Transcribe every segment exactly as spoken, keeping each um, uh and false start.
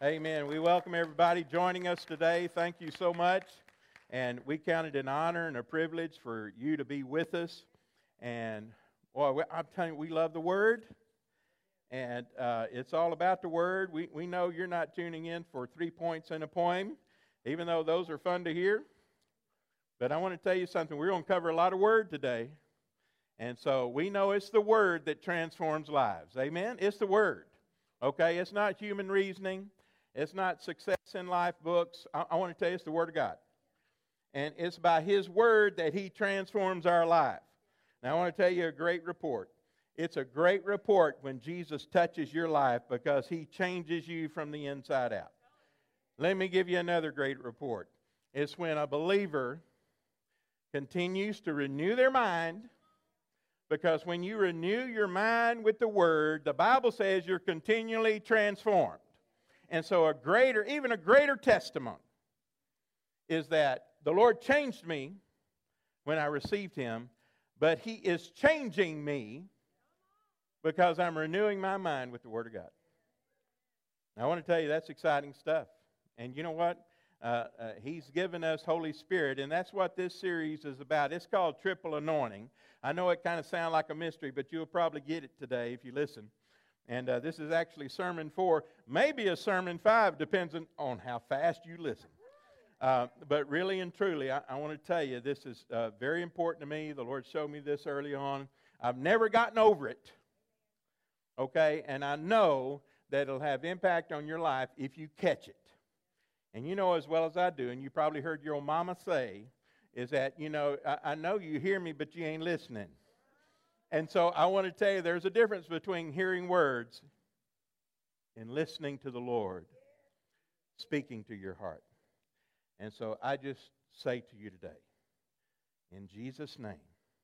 Amen. We welcome everybody joining us today. Thank you so much. And we count it an honor and a privilege for you to be with us. And boy, I'm telling you, we love the Word. And uh, it's all about the Word. We, we know you're not tuning in for three points and a poem, even though those are fun to hear. But I want to tell you something. We're going to cover a lot of Word today. And so we know it's the Word that transforms lives. Amen? It's the Word. Okay? It's not human reasoning. It's not success in life books. I, I want to tell you it's the Word of God. And it's by His Word that He transforms our life. Now I want to tell you a great report. It's a great report when Jesus touches your life because He changes you from the inside out. Let me give you another great report. It's when a believer continues to renew their mind, because when you renew your mind with the Word, the Bible says you're continually transformed. And so a greater, even a greater testimony is that the Lord changed me when I received Him, but He is changing me because I'm renewing my mind with the Word of God. Now, I want to tell you that's exciting stuff. And you know what? Uh, uh, he's given us Holy Spirit, and that's what this series is about. It's called Triple Anointing. I know it kind of sounds like a mystery, but you'll probably get it today if you listen. And uh, this is actually Sermon four, maybe a Sermon five, depends on how fast you listen. Uh, but really and truly, I, I want to tell you, this is uh, very important to me. The Lord showed me this early on. I've never gotten over it, okay? And I know that it'll have impact on your life if you catch it. And you know as well as I do, and you probably heard your old mama say, is that, you know, I, I know you hear me, but you ain't listening. And so I want to tell you there's a difference between hearing words and listening to the Lord speaking to your heart. And so I just say to you today, in Jesus' name,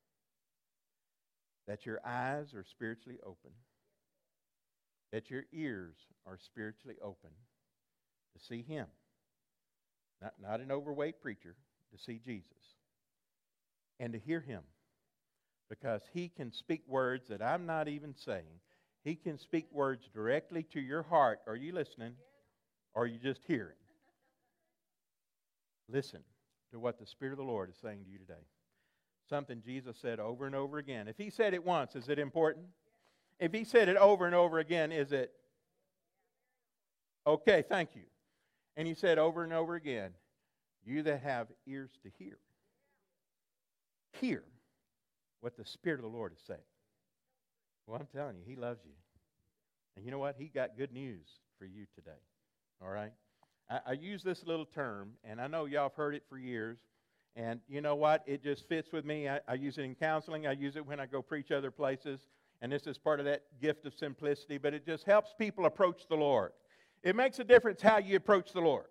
that your eyes are spiritually open, that your ears are spiritually open to see Him. Not, not an overweight preacher, to see Jesus. And to hear Him. Because He can speak words that I'm not even saying. He can speak words directly to your heart. Are you listening? Or are you just hearing? Listen to what the Spirit of the Lord is saying to you today. Something Jesus said over and over again. If He said it once, is it important? If He said it over and over again, is it? Okay, thank you. And He said over and over again, you that have ears to hear, hear what the Spirit of the Lord is saying. Well, I'm telling you, He loves you. And you know what? He got good news for you today. All right? I, I use this little term, and I know y'all have heard it for years. And you know what? It just fits with me. I, I use it in counseling. I use it when I go preach other places. And this is part of that gift of simplicity. But it just helps people approach the Lord. It makes a difference how you approach the Lord.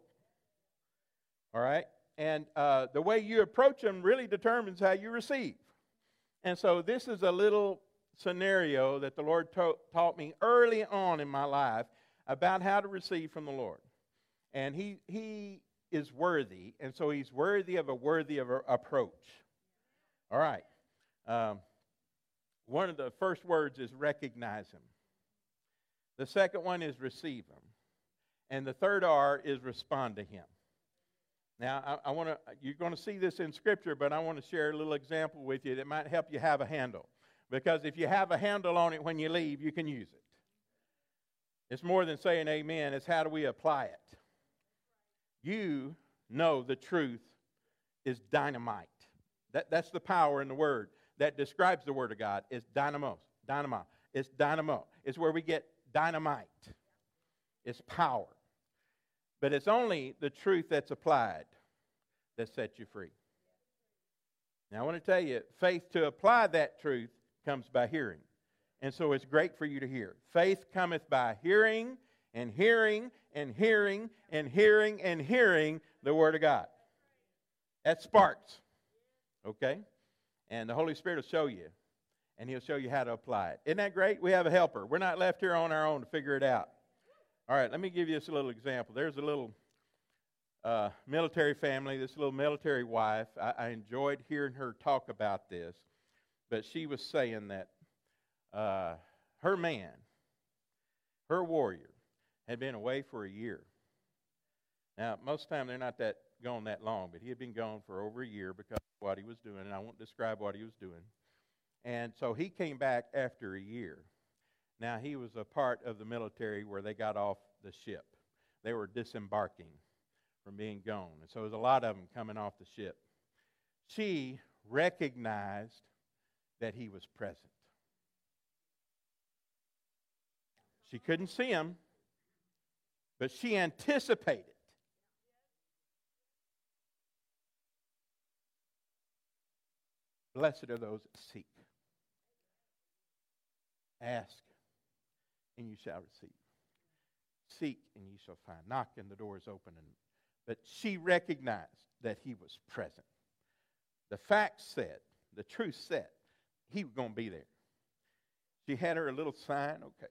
All right? And uh, the way you approach Him really determines how you receive. And so this is a little scenario that the Lord ta- taught me early on in my life about how to receive from the Lord. And He He is worthy, and so He's worthy of a worthy of a approach. All right. Um, one of the first words is recognize Him. The second one is receive Him. And the third R is respond to Him. Now, I, I want to. You're going to see this in Scripture, but I want to share a little example with you that might help you have a handle. Because if you have a handle on it when you leave, you can use it. It's more than saying amen. It's how do we apply it. You know the truth is dynamite. That, that's the power in the Word that describes the Word of God. It's dynamos, dynamo. It's dynamo. It's where we get dynamite. It's power. But it's only the truth that's applied that sets you free. Now, I want to tell you, faith to apply that truth comes by hearing. And so it's great for you to hear. Faith cometh by hearing and hearing and hearing and hearing and hearing the Word of God. That sparks. Okay? And the Holy Spirit will show you. And He'll show you how to apply it. Isn't that great? We have a helper. We're not left here on our own to figure it out. All right, let me give you this little example. There's a little uh, military family, this little military wife. I, I enjoyed hearing her talk about this. But she was saying that uh, her man, her warrior, had been away for a year. Now, most of the time they're not that gone that long, but he had been gone for over a year because of what he was doing, and I won't describe what he was doing. And so he came back after a year. Now, he was a part of the military where they got off the ship. They were disembarking from being gone. And so there was a lot of them coming off the ship. She recognized that he was present. She couldn't see him, but she anticipated. Blessed are those that seek. Ask, and you shall receive. Seek, and ye shall find. Knock, and the door is open. And, but she recognized that he was present. The facts said, the truth said, he was going to be there. She had her a little sign, okay.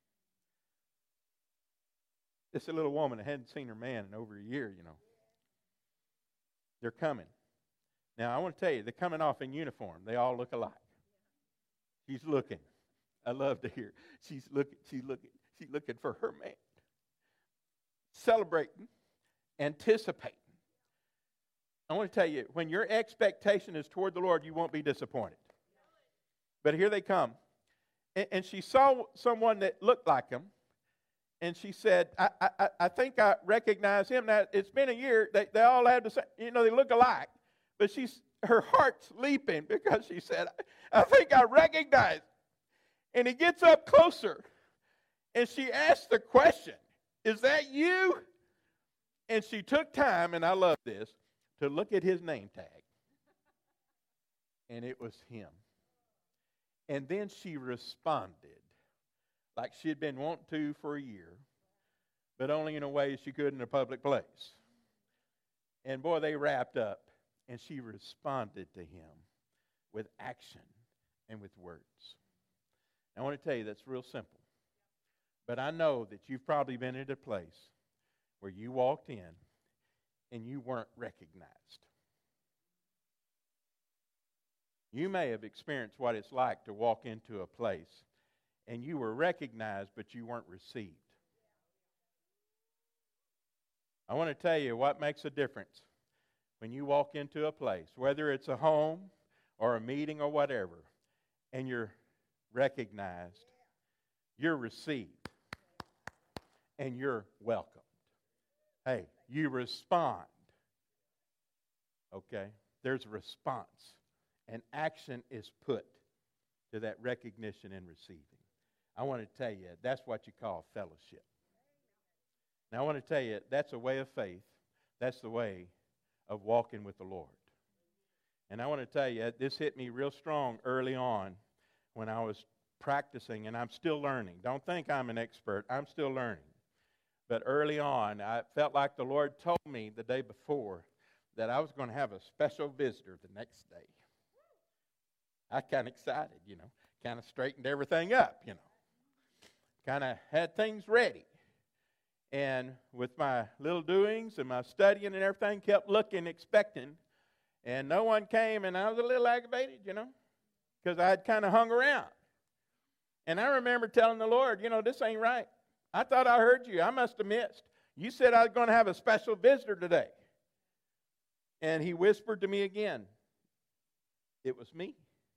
It's a little woman that hadn't seen her man in over a year, you know. They're coming. Now, I want to tell you, they're coming off in uniform. They all look alike. She's looking. I love to hear. She's looking, she's looking, she's looking for her man. Celebrating, anticipating. I want to tell you, when your expectation is toward the Lord, you won't be disappointed. But here they come. And, and she saw someone that looked like him. And she said, I, I, I think I recognize him. Now, it's been a year. They, they all have the same, you know, they look alike. But she's, her heart's leaping because she said, I, I think I recognize. And he gets up closer. And she asked the question, is that you? And she took time, and I love this, to look at his name tag. And it was him. And then she responded like she had been wanting to for a year, but only in a way she could in a public place. And boy, they wrapped up, and she responded to him with action and with words. I want to tell you that's real simple. But I know that you've probably been at a place where you walked in and you weren't recognized. You may have experienced what it's like to walk into a place and you were recognized, but you weren't received. I want to tell you what makes a difference when you walk into a place, whether it's a home or a meeting or whatever, and you're recognized, you're received, and you're welcomed. Hey, you respond. Okay? There's a response. And action is put to that recognition and receiving. I want to tell you, that's what you call fellowship. Now, I want to tell you, that's a way of faith. That's the way of walking with the Lord. And I want to tell you, this hit me real strong early on when I was practicing, and I'm still learning. Don't think I'm an expert. I'm still learning. But early on, I felt like the Lord told me the day before that I was going to have a special visitor the next day. I was kind of excited, you know, kind of straightened everything up, you know, kind of had things ready. And with my little doings and my studying and everything, kept looking, expecting, and no one came, and I was a little aggravated, you know, because I had kind of hung around. And I remember telling the Lord, you know, this ain't right. I thought I heard you. I must have missed. You said I was going to have a special visitor today. And he whispered to me again, it was me.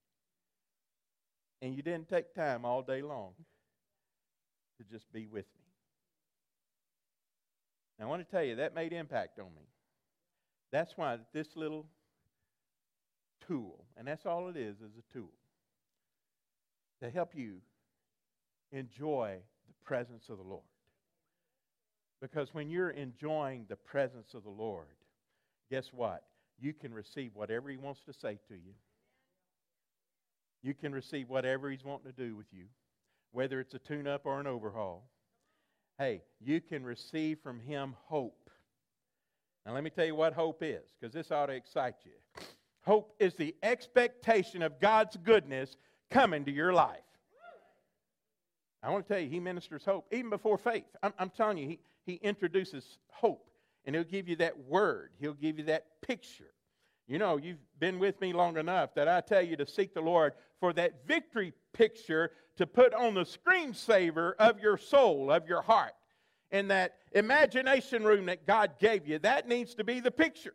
And you didn't take time all day long to just be with me. Now, I want to tell you, that made impact on me. That's why this little tool, and that's all it is, is a tool, to help you enjoy the presence of the Lord. Because when you're enjoying the presence of the Lord, guess what? You can receive whatever He wants to say to you. You can receive whatever He's wanting to do with you, whether it's a tune-up or an overhaul. Hey, you can receive from Him hope. Now let me tell you what hope is, because this ought to excite you. Hope is the expectation of God's goodness coming to your life. I want to tell you, He ministers hope, even before faith. I'm, I'm telling you, he, he introduces hope, and He'll give you that word. He'll give you that picture. You know, you've been with me long enough that I tell you to seek the Lord for that victory picture to put on the screensaver of your soul, of your heart. in that imagination room that God gave you. That needs to be the picture.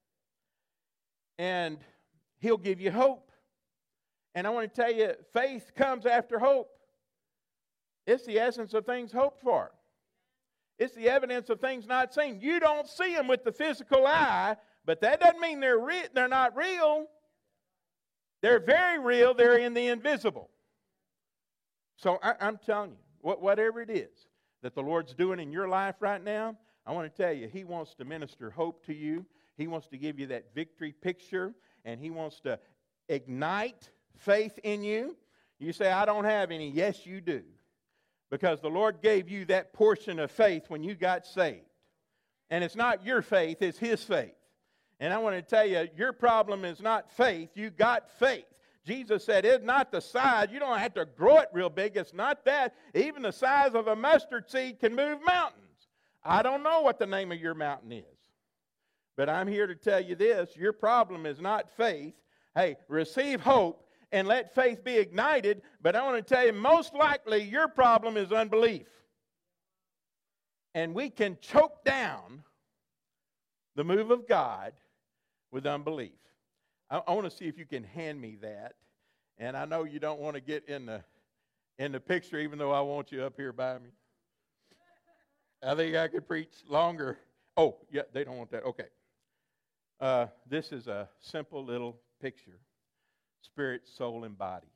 And He'll give you hope. And I want to tell you, faith comes after hope. It's the essence of things hoped for. It's the evidence of things not seen. You don't see them with the physical eye, but that doesn't mean they're re- they're not real. They're very real. They're in the invisible. So I, I'm telling you, what, whatever it is that the Lord's doing in your life right now, I want to tell you, He wants to minister hope to you. He wants to give you that victory picture, and He wants to ignite faith in you. You say, I don't have any. Yes, you do. Because the Lord gave you that portion of faith when you got saved. And it's not your faith, it's His faith. And I want to tell you, your problem is not faith, you got faith. Jesus said, it's not the size. You don't have to grow it real big. It's not that. Even the size of a mustard seed can move mountains. I don't know what the name of your mountain is. But I'm here to tell you this. Your problem is not faith. Hey, receive hope and let faith be ignited. But I want to tell you, most likely your problem is unbelief. And we can choke down the move of God with unbelief. I, I want to see if you can hand me that. And I know you don't want to get in the in the picture, even though I want you up here by me. I think I could preach longer. Oh, yeah, they don't want that. Okay. Uh, this is a simple little picture. Spirit, soul, and body.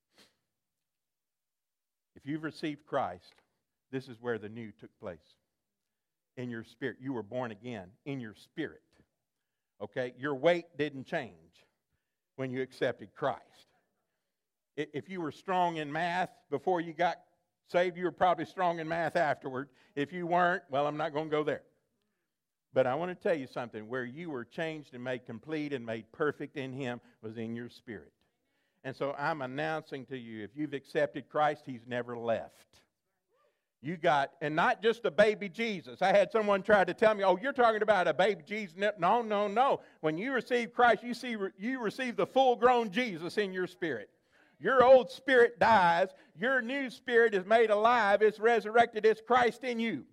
If you've received Christ, this is where the new took place. In your spirit. You were born again in your spirit. Okay? Your weight didn't change when you accepted Christ. If you were strong in math before you got saved, you were probably strong in math afterward. If you weren't, well, I'm not going to go there. But I want to tell you something. Where you were changed and made complete and made perfect in Him was in your spirit. And so I'm announcing to you, if you've accepted Christ, He's never left. You got, and not just a baby Jesus. I had someone try to tell me, oh, you're talking about a baby Jesus. No, no, no. When you receive Christ, you see you receive the full-grown Jesus in your spirit. Your old spirit dies. Your new spirit is made alive. It's resurrected. It's Christ in you.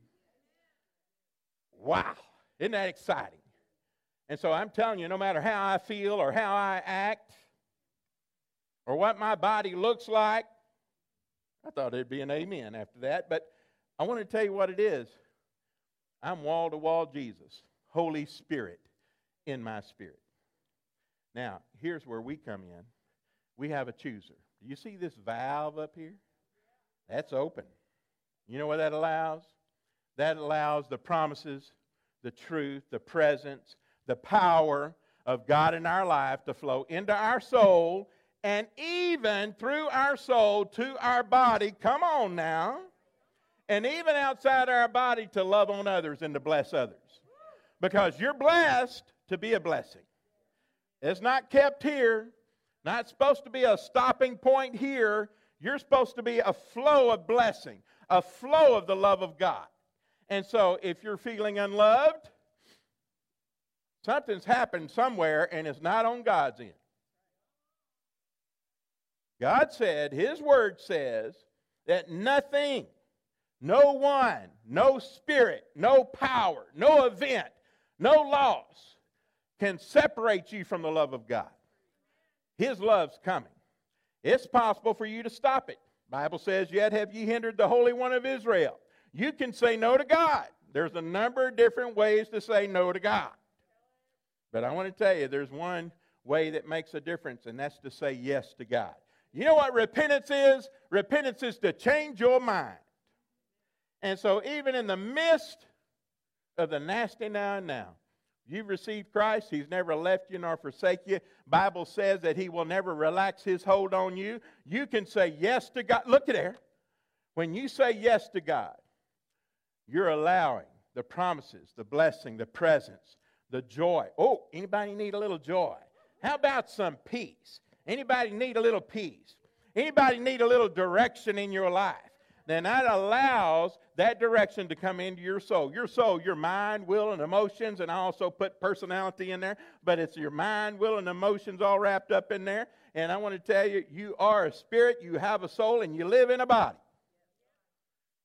Wow. Isn't that exciting? And so I'm telling you, no matter how I feel or how I act or what my body looks like, I thought it'd be an amen after that, but I want to tell you what it is. I'm wall-to-wall Jesus, Holy Spirit in my spirit. Now, here's where we come in. We have a chooser. Do you see this valve up here? That's open. You know what that allows? That allows the promises, the truth, the presence, the power of God in our life to flow into our soul and even through our soul to our body. Come on now. And even outside our body to love on others and to bless others. Because you're blessed to be a blessing. It's not kept here. Not supposed to be a stopping point here. You're supposed to be a flow of blessing. A flow of the love of God. And so if you're feeling unloved, something's happened somewhere and it's not on God's end. God said, His Word says, that nothing, no one, no spirit, no power, no event, no loss can separate you from the love of God. His love's coming. It's possible for you to stop it. The Bible says, yet have ye hindered the Holy One of Israel. You can say no to God. There's a number of different ways to say no to God. But I want to tell you, there's one way that makes a difference, and that's to say yes to God. You know what repentance is? Repentance is to change your mind. And so even in the midst of the nasty now and now, you've received Christ. He's never left you nor forsake you. Bible says that He will never relax His hold on you. You can say yes to God. Look at there. When you say yes to God, you're allowing the promises, the blessing, the presence, the joy. Oh, anybody need a little joy? How about some peace? Anybody need a little peace? Anybody need a little direction in your life? Then that allows that direction to come into your soul. Your soul, your mind, will, and emotions, and I also put personality in there, but it's your mind, will, and emotions all wrapped up in there. And I want to tell you, you are a spirit, you have a soul, and you live in a body.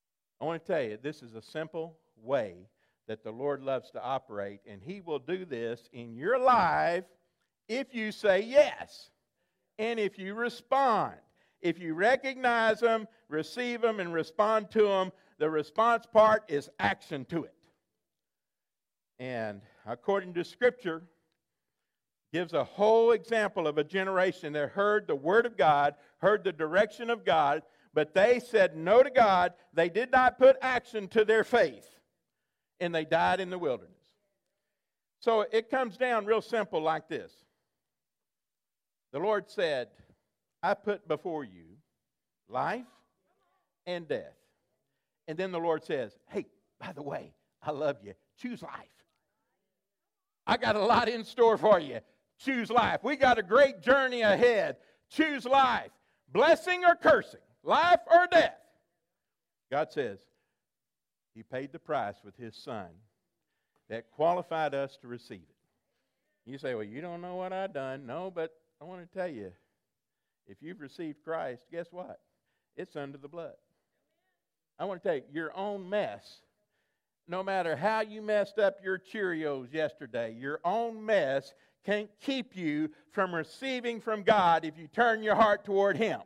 I want to tell you, this is a simple way that the Lord loves to operate, and He will do this in your life if you say yes, and if you respond. If you recognize them, receive them, and respond to them, the response part is action to it. And according to Scripture, gives a whole example of a generation that heard the Word of God, heard the direction of God, but they said no to God. They did not put action to their faith, and they died in the wilderness. So it comes down real simple like this. The Lord said, I put before you life and death. And then the Lord says, hey, by the way, I love you. Choose life. I got a lot in store for you. Choose life. We got a great journey ahead. Choose life. Blessing or cursing. Life or death. God says He paid the price with His Son that qualified us to receive it. You say, well, you don't know what I've done. No, but I want to tell you, if you've received Christ, guess what? It's under the blood. I want to tell you, your own mess, no matter how you messed up your Cheerios yesterday, your own mess can't keep you from receiving from God if you turn your heart toward Him.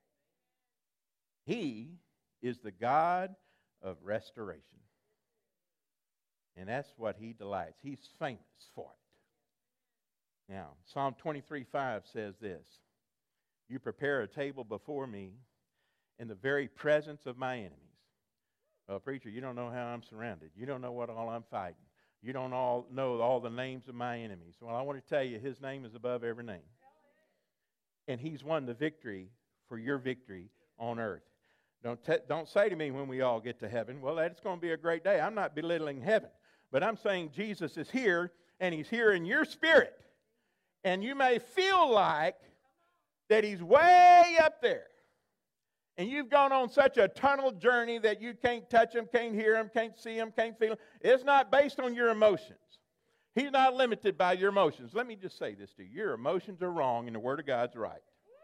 He is the God of restoration. And that's what He delights. He's famous for it. Now, Psalm twenty-three five says this, you prepare a table before me in the very presence of my enemies. Well, preacher, you don't know how I'm surrounded. You don't know what all I'm fighting. You don't all know all the names of my enemies. Well, I want to tell you, His name is above every name. And He's won the victory for your victory on earth. Don't, te- don't say to me when we all get to heaven, well, that's going to be a great day. I'm not belittling heaven. But I'm saying Jesus is here, and He's here in your spirit. And you may feel like that He's way up there. And you've gone on such a tunnel journey that you can't touch Him, can't hear Him, can't see Him, can't feel Him. It's not based on your emotions. He's not limited by your emotions. Let me just say this to you. Your emotions are wrong and the Word of God's right.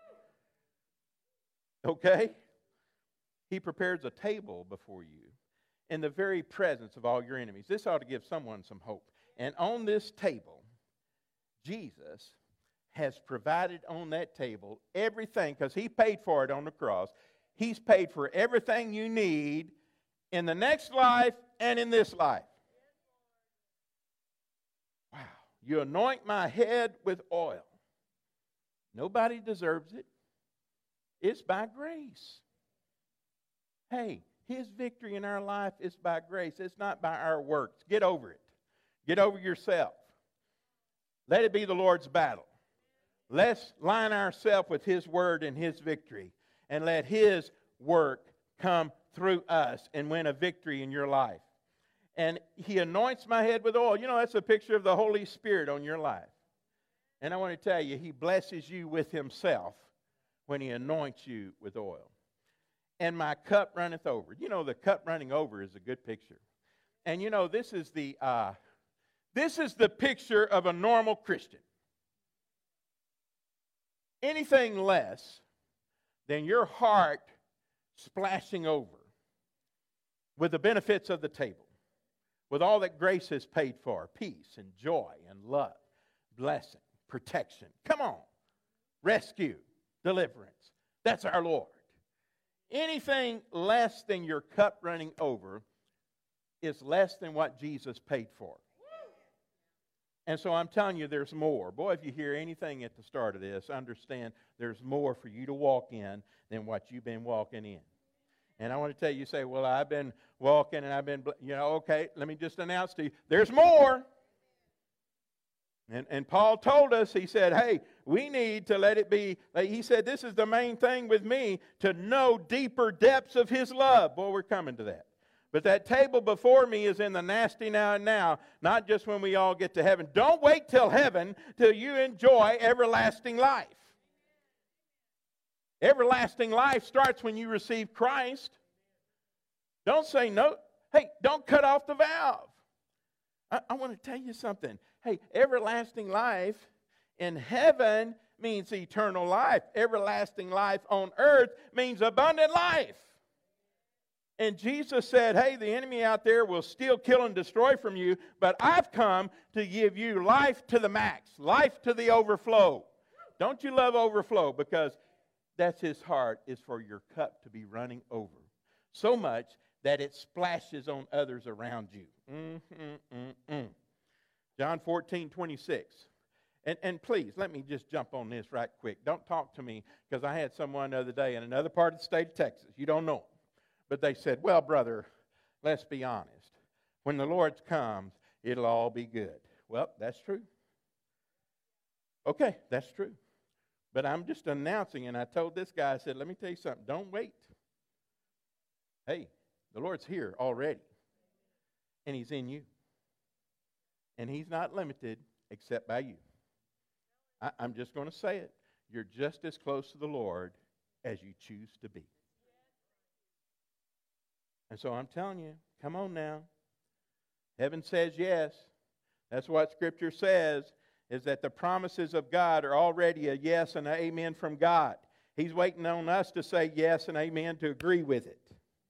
Okay? He prepares a table before you in the very presence of all your enemies. This ought to give someone some hope. And on this table, Jesus has provided on that table everything, because He paid for it on the cross. He's paid for everything you need in the next life and in this life. Wow. You anoint my head with oil. Nobody deserves it. It's by grace. Hey, His victory in our life is by grace. It's not by our works. Get over it. Get over yourself. Let it be the Lord's battle. Let's line ourselves with His word and His victory, and let His work come through us and win a victory in your life. And He anoints my head with oil. You know, that's a picture of the Holy Spirit on your life. And I want to tell you, He blesses you with Himself when He anoints you with oil. And my cup runneth over. You know, the cup running over is a good picture. And you know, this is the uh, this is the picture of a normal Christian. Anything less than your heart splashing over with the benefits of the table, with all that grace has paid for, peace and joy and love, blessing, protection. Come on. Rescue, deliverance. That's our Lord. Anything less than your cup running over is less than what Jesus paid for. And so I'm telling you, there's more. Boy, if you hear anything at the start of this, understand there's more for you to walk in than what you've been walking in. And I want to tell you, you say, well, I've been walking and I've been, you know, okay, let me just announce to you, there's more. And, and Paul told us, he said, hey, we need to let it be, he said, this is the main thing with me, to know deeper depths of His love. Boy, we're coming to that. But that table before me is in the nasty now and now, not just when we all get to heaven. Don't wait till heaven till you enjoy everlasting life. Everlasting life starts when you receive Christ. Don't say no. Hey, don't cut off the valve. I, I want to tell you something. Hey, everlasting life in heaven means eternal life. Everlasting life on earth means abundant life. And Jesus said, hey, the enemy out there will steal, kill, and destroy from you, but I've come to give you life to the max, life to the overflow. Don't you love overflow? Because that's his heart, is for your cup to be running over. So much that it splashes on others around you. Mm-hmm-mm-mm. John fourteen twenty-six. And, and please, let me just jump on this right quick. Don't talk to me, because I had someone the other day in another part of the state of Texas. You don't know them. But they said, well, brother, let's be honest. When the Lord comes, it'll all be good. Well, that's true. Okay, that's true. But I'm just announcing, and I told this guy, I said, let me tell you something. Don't wait. Hey, the Lord's here already. And he's in you. And he's not limited except by you. I, I'm just going to say it. You're just as close to the Lord as you choose to be. And so I'm telling you, come on now. Heaven says yes. That's what Scripture says, is that the promises of God are already a yes and an amen from God. He's waiting on us to say yes and amen to agree with it.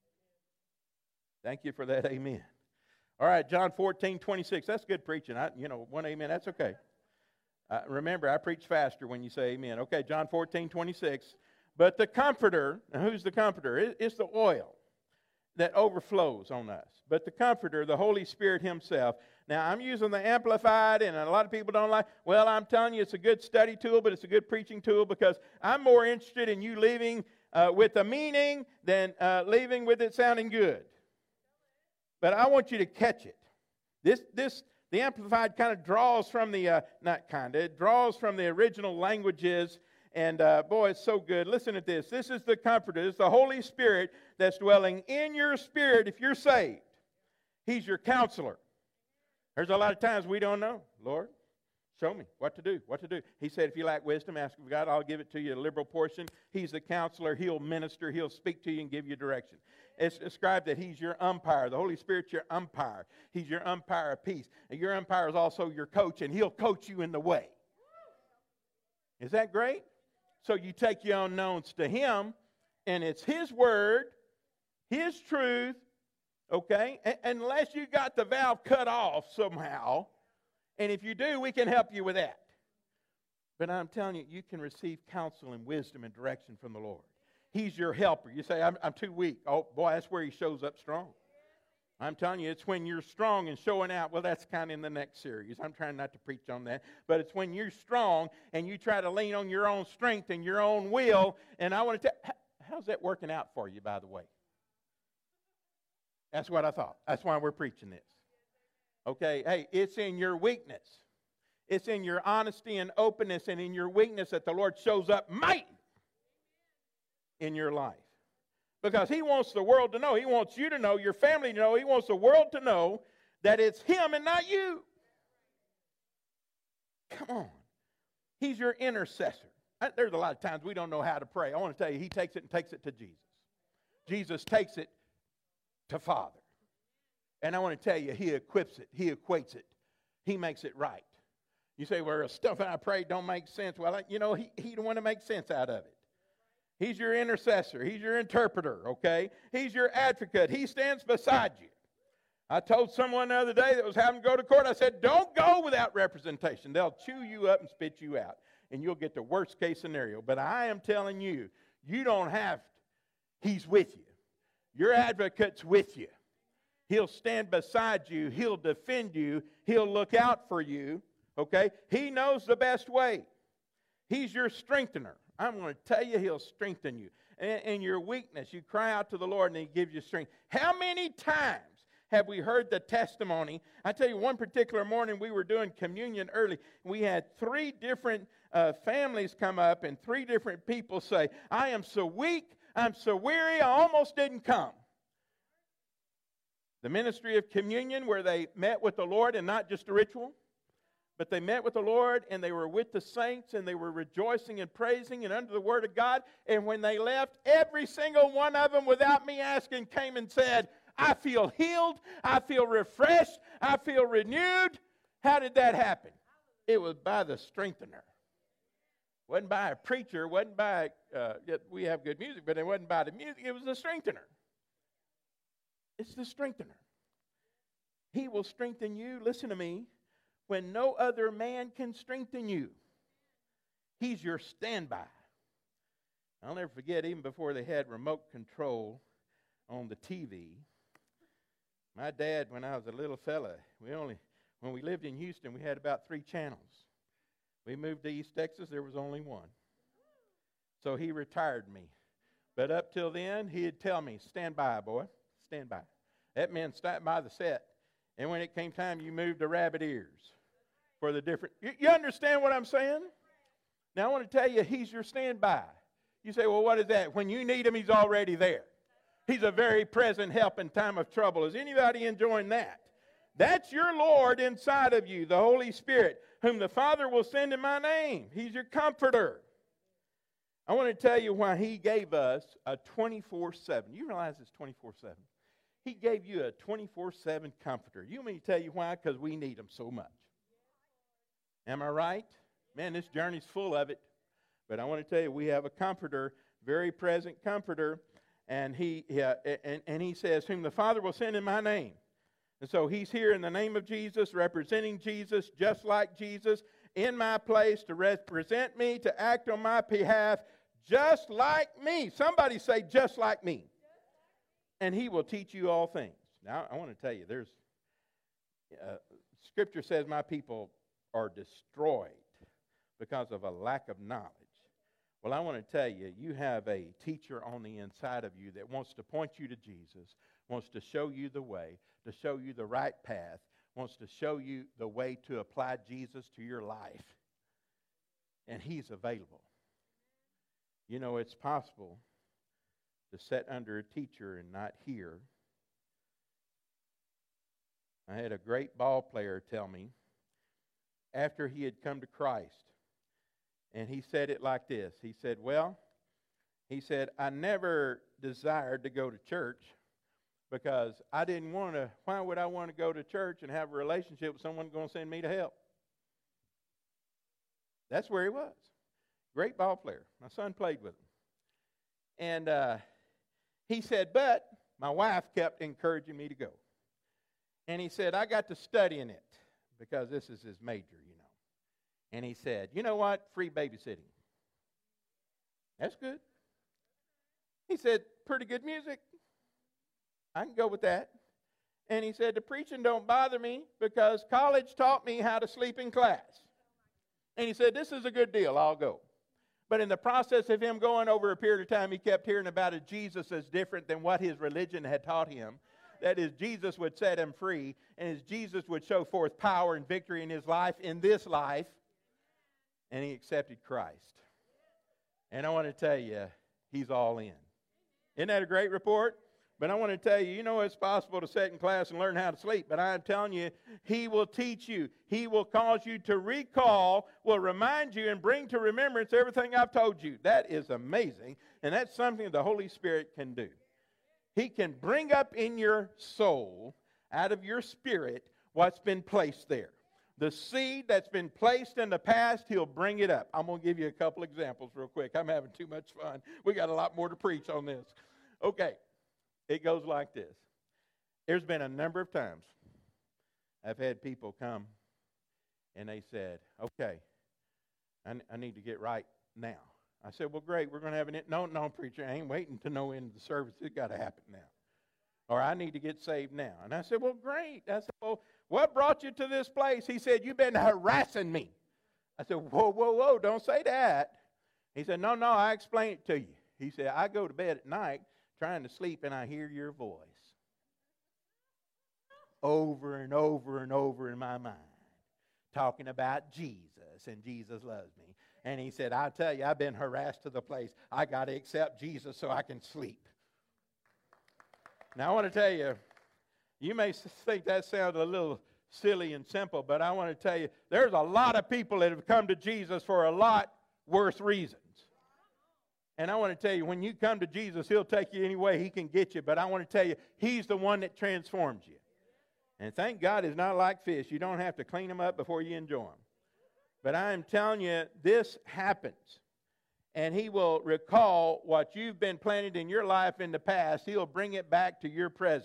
Thank you for that amen. All right, John fourteen twenty-six. That's good preaching. I, you know, one amen, that's okay. Uh, remember, I preach faster when you say amen. Okay, John fourteen twenty-six. But the Comforter, who's the Comforter? It, it's the oil that overflows on us. But the Comforter, the Holy Spirit himself. Now, I'm using the Amplified, and a lot of people don't like, well, I'm telling you, it's a good study tool, but it's a good preaching tool, because I'm more interested in you leaving uh, with a meaning than uh, leaving with it sounding good. But I want you to catch it. This, this, the Amplified kind of draws from the, uh, not kind of, it draws from the original languages. And uh, boy, it's so good. Listen to this. This is the Comforter. It's the Holy Spirit that's dwelling in your spirit if you're saved. He's your counselor. There's a lot of times we don't know. Lord, show me what to do, what to do. He said, if you lack wisdom, ask of God. I'll give it to you, a liberal portion. He's the counselor. He'll minister. He'll speak to you and give you direction. It's described that he's your umpire. The Holy Spirit's your umpire. He's your umpire of peace. And your umpire is also your coach, and he'll coach you in the way. Is that great? So you take your unknowns to him, and it's his word, his truth, okay? A- unless you got the valve cut off somehow, and if you do, we can help you with that. But I'm telling you, you can receive counsel and wisdom and direction from the Lord. He's your helper. You say, I'm, I'm too weak. Oh, boy, that's where he shows up strong. I'm telling you, it's when you're strong and showing out. Well, that's kind of in the next series. I'm trying not to preach on that. But it's when you're strong and you try to lean on your own strength and your own will. And I want to tell, how's that working out for you, by the way? That's what I thought. That's why we're preaching this. Okay, hey, it's in your weakness. It's in your honesty and openness and in your weakness that the Lord shows up mighty in your life. Because he wants the world to know. He wants you to know, your family to know. He wants the world to know that it's him and not you. Come on. He's your intercessor. There's a lot of times we don't know how to pray. I want to tell you, he takes it and takes it to Jesus. Jesus takes it to Father. And I want to tell you, he equips it. He equates it. He makes it right. You say, well, stuff I pray don't make sense. Well, you know, he, he don't want to make sense out of it. He's your intercessor. He's your interpreter, okay? He's your advocate. He stands beside you. I told someone the other day that was having to go to court, I said, don't go without representation. They'll chew you up and spit you out, and you'll get the worst case scenario. But I am telling you, you don't have to. He's with you. Your advocate's with you. He'll stand beside you. He'll defend you. He'll look out for you, okay? He knows the best way. He's your strengthener. I'm going to tell you, he'll strengthen you. In, in your weakness, you cry out to the Lord and he gives you strength. How many times have we heard the testimony? I tell you, one particular morning we were doing communion early. We had three different uh, families come up and three different people say, I am so weak, I'm so weary, I almost didn't come. The ministry of communion where they met with the Lord and not just a ritual. But they met with the Lord, and they were with the saints, and they were rejoicing and praising and under the Word of God. And when they left, every single one of them, without me asking, came and said, I feel healed, I feel refreshed, I feel renewed. How did that happen? It was by the strengthener. It wasn't by a preacher, it wasn't by, uh, we have good music, but it wasn't by the music, it was the strengthener. It's the strengthener. He will strengthen you, listen to me, when no other man can strengthen you. He's your standby. I'll never forget, even before they had remote control on the T V, my dad, when I was a little fella, we only, when we lived in Houston, we had about three channels. We moved to East Texas, there was only one. So he retired me. But up till then, he'd tell me, stand by, boy, stand by. That meant stand by the set. And when it came time, you moved to rabbit ears for the different. You, you understand what I'm saying? Now, I want to tell you, he's your standby. You say, well, what is that? When you need him, he's already there. He's a very present help in time of trouble. Is anybody enjoying that? That's your Lord inside of you, the Holy Spirit, whom the Father will send in my name. He's your comforter. I want to tell you why he gave us a twenty-four seven. You realize it's twenty-four seven? He gave you a twenty-four seven comforter. You want me to tell you why? Because we need them so much. Am I right? Man, this journey's full of it. But I want to tell you, we have a comforter, very present comforter. And he, yeah, and, and he says, whom the Father will send in my name. And so he's here in the name of Jesus, representing Jesus, just like Jesus, in my place to represent me, to act on my behalf, just like me. Somebody say, just like me. And he will teach you all things. Now, I want to tell you, there's, uh, Scripture says my people are destroyed because of a lack of knowledge. Well, I want to tell you, you have a teacher on the inside of you that wants to point you to Jesus, wants to show you the way, to show you the right path, wants to show you the way to apply Jesus to your life. And he's available. You know, it's possible to sit under a teacher and not hear. I had a great ball player tell me, after he had come to Christ, and he said it like this. He said, well, he said, I never desired to go to church because I didn't want to, why would I want to go to church and have a relationship with someone going to send me to hell? That's where he was. Great ball player. My son played with him. And uh, he said, but my wife kept encouraging me to go. And he said, I got to studying it because this is his major, you know. And he said, you know what? Free babysitting. That's good. He said, pretty good music. I can go with that. And he said, the preaching don't bother me because college taught me how to sleep in class. And he said, this is a good deal. I'll go. But in the process of him going over a period of time, he kept hearing about a Jesus as different than what his religion had taught him. That is, Jesus would set him free, and his Jesus would show forth power and victory in his life, in this life. And he accepted Christ. And I want to tell you, he's all in. Isn't that a great report? But I want to tell you, you know it's possible to sit in class and learn how to sleep. But I'm telling you, he will teach you. He will cause you to recall, will remind you and bring to remembrance everything I've told you. That is amazing. And that's something the Holy Spirit can do. He can bring up in your soul, out of your spirit, what's been placed there. The seed that's been placed in the past, he'll bring it up. I'm going to give you a couple examples real quick. I'm having too much fun. We got a lot more to preach on this. Okay, it goes like this. There's been a number of times I've had people come and they said, okay, I, I need to get right now. I said, well, great, we're going to have an... No, no, preacher, I ain't waiting to no end of the service. It's got to happen now. Or I need to get saved now. And I said, well, great. I said, well, what brought you to this place? He said, you've been harassing me. I said, whoa, whoa, whoa, don't say that. He said, no, no, I explained it to you. He said, I go to bed at night trying to sleep and I hear your voice over and over and over in my mind talking about Jesus and Jesus loves me. And he said, I tell you, I've been harassed to the place I got to accept Jesus so I can sleep. Now, I want to tell you, you may think that sounds a little silly and simple, but I want to tell you, there's a lot of people that have come to Jesus for a lot worse reasons. And I want to tell you, when you come to Jesus, he'll take you any way he can get you. But I want to tell you, he's the one that transforms you. And thank God it's not like fish. You don't have to clean them up before you enjoy them. But I am telling you, this happens. And he will recall what you've been planted in your life in the past. He'll bring it back to your present.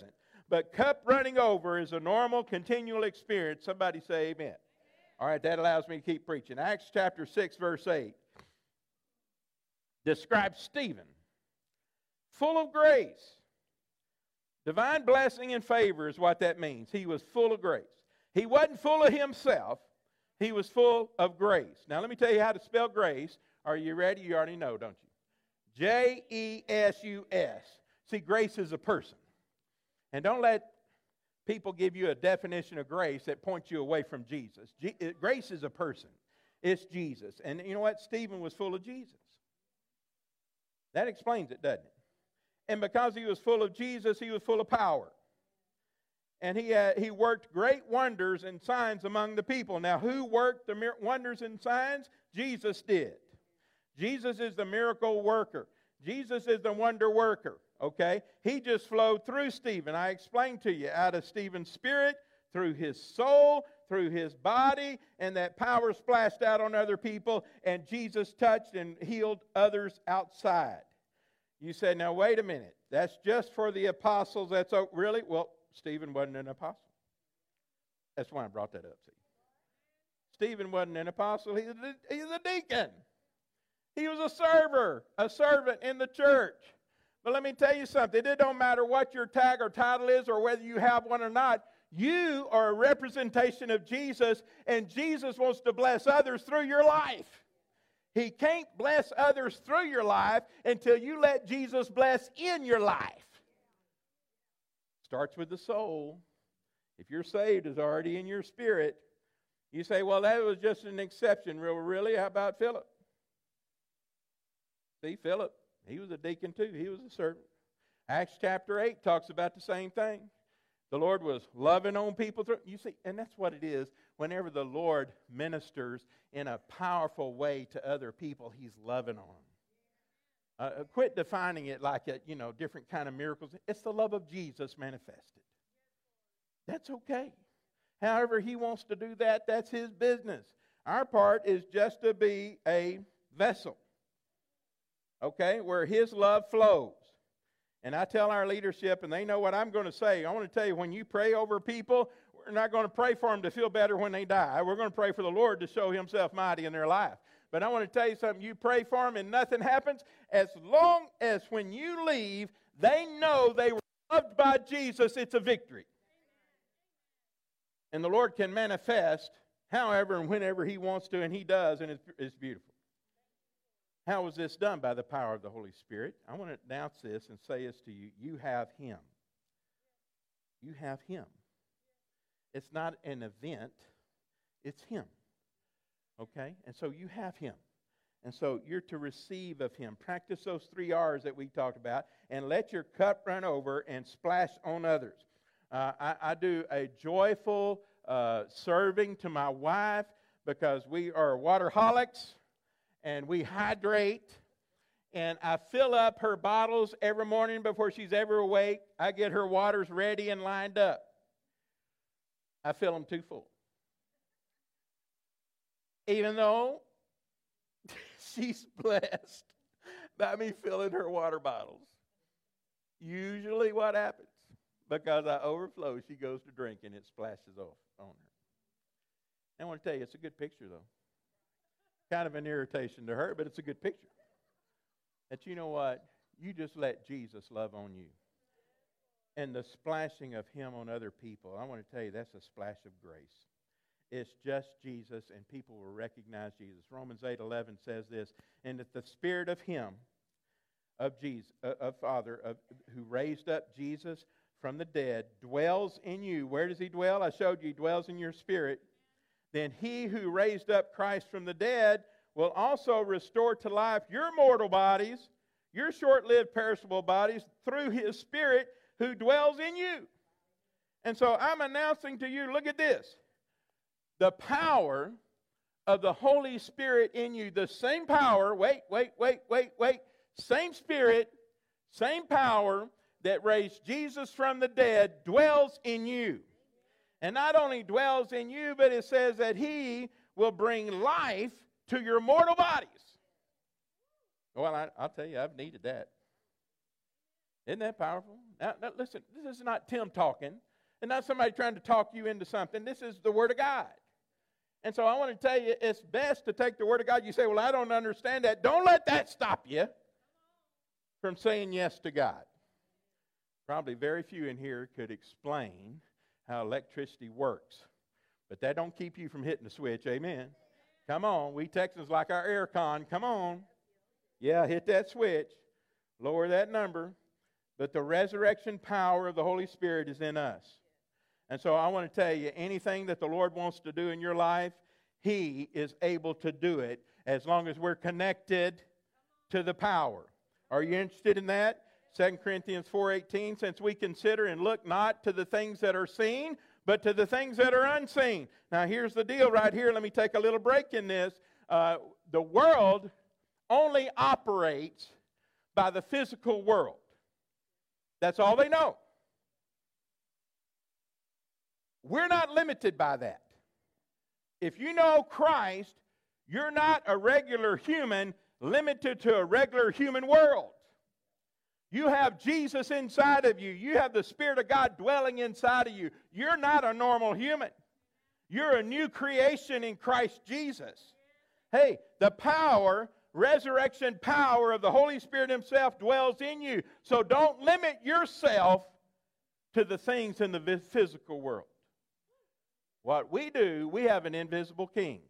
But cup running over is a normal, continual experience. Somebody say amen. All right, that allows me to keep preaching. Acts chapter six, verse eight describes Stephen, full of grace. Divine blessing and favor is what that means. He was full of grace. He wasn't full of himself. He was full of grace. Now, let me tell you how to spell grace. Are you ready? You already know, don't you? J E S U S. See, grace is a person. And don't let people give you a definition of grace that points you away from Jesus. G- grace is a person. It's Jesus. And you know what? Stephen was full of Jesus. That explains it, doesn't it? And because he was full of Jesus, he was full of power. And he, uh, he worked great wonders and signs among the people. Now, who worked the mir- wonders and signs? Jesus did. Jesus is the miracle worker. Jesus is the wonder worker, okay? He just flowed through Stephen. I explained to you, out of Stephen's spirit, through his soul, through his body, and that power splashed out on other people, and Jesus touched and healed others outside. You say, now wait a minute, that's just for the apostles. That's oh, really? Well, Stephen wasn't an apostle. That's why I brought that up, see. Stephen wasn't an apostle, he's a, he's a deacon. He was a server, a servant in the church. But let me tell you something. It don't matter what your tag or title is or whether you have one or not. You are a representation of Jesus, and Jesus wants to bless others through your life. He can't bless others through your life until you let Jesus bless in your life. Starts with the soul. If you're saved, it's already in your spirit. You say, well, that was just an exception. Real, really? How about Philip? See, Philip, he was a deacon too. He was a servant. Acts chapter eight talks about the same thing. The Lord was loving on people through. You see, and that's what it is. Whenever the Lord ministers in a powerful way to other people, He's loving on them. Uh, quit defining it like a, you know, different kind of miracles. It's the love of Jesus manifested. That's okay. However He wants to do that, that's His business. Our part is just to be a vessel. Okay, where His love flows. And I tell our leadership, and they know what I'm going to say. I want to tell you, when you pray over people, we're not going to pray for them to feel better when they die. We're going to pray for the Lord to show Himself mighty in their life. But I want to tell you something. You pray for them and nothing happens. As long as when you leave, they know they were loved by Jesus, it's a victory. And the Lord can manifest however and whenever He wants to, and He does, and it's, it's beautiful. How was this done? By the power of the Holy Spirit. I want to announce this and say this to you. You have Him. You have Him. It's not an event. It's Him. Okay? And so you have Him. And so you're to receive of Him. Practice those three R's that we talked about, and let your cup run over and splash on others. Uh, I, I do a joyful uh, serving to my wife because we are waterholics. And we hydrate, and I fill up her bottles every morning before she's ever awake. I get her waters ready and lined up. I fill them too full. Even though she's blessed by me filling her water bottles. Usually what happens, because I overflow, she goes to drink and it splashes off on her. I want to tell you, it's a good picture, though. Kind of an irritation to her, but it's a good picture. That you know what? You just let Jesus love on you. And the splashing of Him on other people, I want to tell you, that's a splash of grace. It's just Jesus, and people will recognize Jesus. Romans eight eleven says this, and that the Spirit of Him, of Jesus, uh, of Father, of, who raised up Jesus from the dead, dwells in you. Where does He dwell? I showed you, He dwells in your spirit. Then He who raised up Christ from the dead will also restore to life your mortal bodies, your short-lived perishable bodies, through His Spirit who dwells in you. And so I'm announcing to you, look at this. The power of the Holy Spirit in you, the same power, wait, wait, wait, wait, wait, same Spirit, same power that raised Jesus from the dead dwells in you. And not only dwells in you, but it says that He will bring life to your mortal bodies. Well, I, I'll tell you, I've needed that. Isn't that powerful? Now, now listen, this is not Tim talking, and not somebody trying to talk you into something. This is the Word of God. And so I want to tell you, it's best to take the Word of God. You say, well, I don't understand that. Don't let that stop you from saying yes to God. Probably very few in here could explain how electricity works. But that don't keep you from hitting the switch. Amen. Come on. We Texans like our air con. Come on. Yeah, hit that switch. Lower that number. But the resurrection power of the Holy Spirit is in us. And so I want to tell you, anything that the Lord wants to do in your life, He is able to do it as long as we're connected to the power. Are you interested in that? Second Corinthians four eighteen, since we consider and look not to the things that are seen, but to the things that are unseen. Now here's the deal right here. Let me take a little break in this. Uh, the world only operates by the physical world. That's all they know. We're not limited by that. If you know Christ, you're not a regular human limited to a regular human world. You have Jesus inside of you. You have the Spirit of God dwelling inside of you. You're not a normal human. You're a new creation in Christ Jesus. Hey, the power, resurrection power of the Holy Spirit Himself dwells in you. So don't limit yourself to the things in the physical world. What we do, we have an invisible king.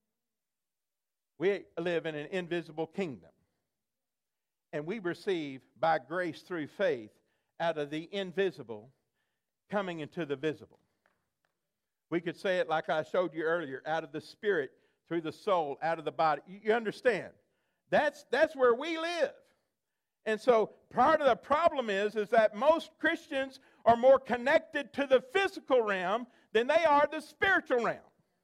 We live in an invisible kingdom. And we receive by grace through faith out of the invisible coming into the visible. We could say it like I showed you earlier, out of the spirit through the soul, out of the body. You understand? That's, that's where we live. And so part of the problem is, is that most Christians are more connected to the physical realm than they are the spiritual realm.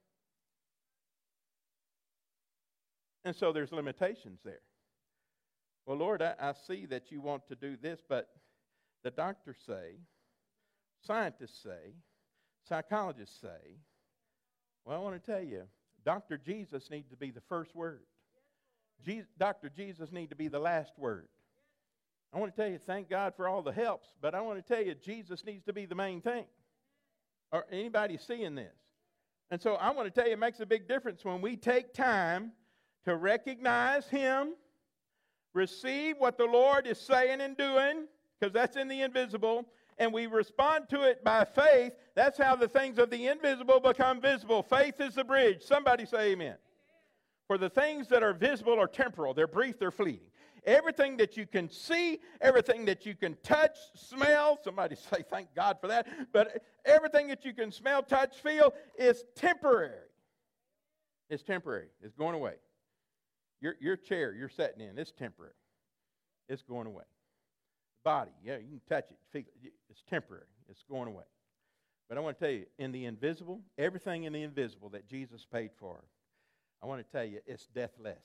And so there's limitations there. Well, Lord, I, I see that you want to do this, but the doctors say, scientists say, psychologists say, well, I want to tell you, Doctor Jesus needs to be the first word. Jesus, Doctor Jesus needs to be the last word. I want to tell you, thank God for all the helps, but I want to tell you, Jesus needs to be the main thing. Are anybody seeing this? And so I want to tell you, it makes a big difference when we take time to recognize Him, receive what the Lord is saying and doing, because that's in the invisible, and we respond to it by faith. That's how the things of the invisible become visible. Faith is the bridge. Somebody say amen. Amen. For the things that are visible are temporal. They're brief, they're fleeting. Everything that you can see, everything that you can touch, smell, somebody say thank God for that, but everything that you can smell, touch, feel is temporary. It's temporary. It's going away. Your, your chair you're sitting in, it's temporary. It's going away. Body, yeah, you can touch it, feel it. It's temporary. It's going away. But I want to tell you, in the invisible, everything in the invisible that Jesus paid for, I want to tell you, it's deathless.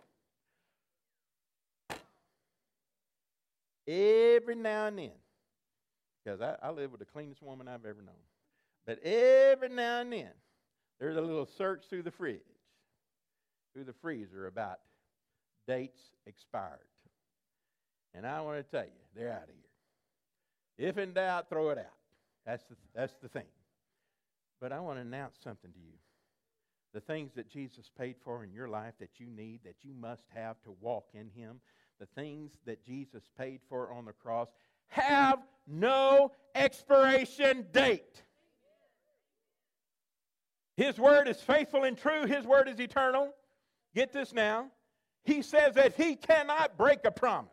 Every now and then, because I, I live with the cleanest woman I've ever known, but every now and then, there's a little search through the fridge, through the freezer about dates expired. And I want to tell you, they're out of here. If in doubt, throw it out. That's the, that's the thing. But I want to announce something to you. The things that Jesus paid for in your life that you need, that you must have to walk in Him, the things that Jesus paid for on the cross have no expiration date. His word is faithful and true. His word is eternal. Get this now. He says that He cannot break a promise.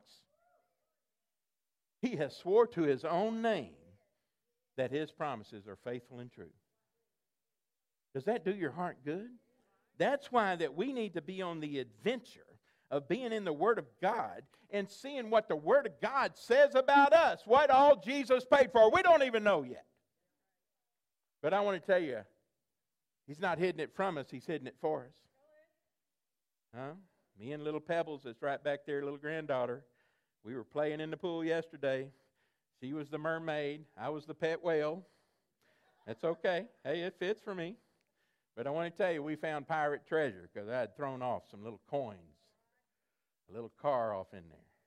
He has swore to His own name that His promises are faithful and true. Does that do your heart good? That's why that we need to be on the adventure of being in the Word of God and seeing what the Word of God says about us, what all Jesus paid for. We don't even know yet. But I want to tell you, He's not hiding it from us, He's hiding it for us. Huh? Me and little Pebbles that's right back there, little granddaughter, we were playing in the pool yesterday. She was the mermaid. I was the pet whale. That's okay. Hey, it fits for me. But I want to tell you, we found pirate treasure because I had thrown off some little coins, a little car off in there.